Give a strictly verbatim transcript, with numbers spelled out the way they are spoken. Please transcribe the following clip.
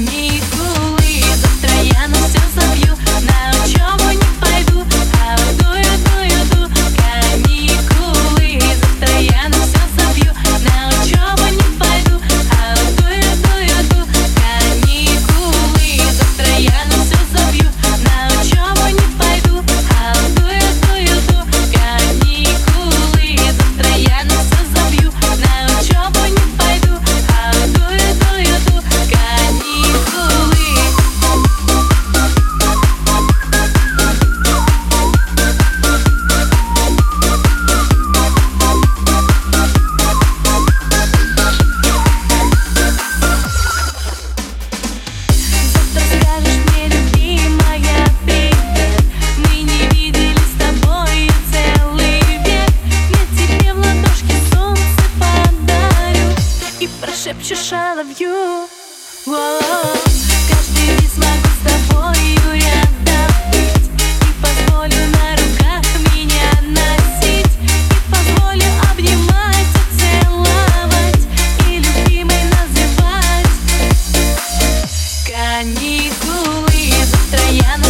каникулы. Завтра я на все забью, на учебу не пойду, а дую, дую, ду. Каникулы. Завтра я на все забью, на учебу не пойду, а дую, дую, ду. Каникулы. Завтра я на все забью, на учебу не пойду, а дую, дую, ду. Каникулы. Завтра я на все забью, на учебу не пойду, а дую, дую, ду. Каникулы. Завтра скажешь мне, любимая, привет. Мы не виделись с тобой целый век. Я тебе в ладошки солнце подарю и прошепчешь I love you. Воу. Каждый день смогу с тобою рядом быть, не позволю на руках меня носить, не позволю обнимать и целовать, и любимой называть. Каникулы. Завтра я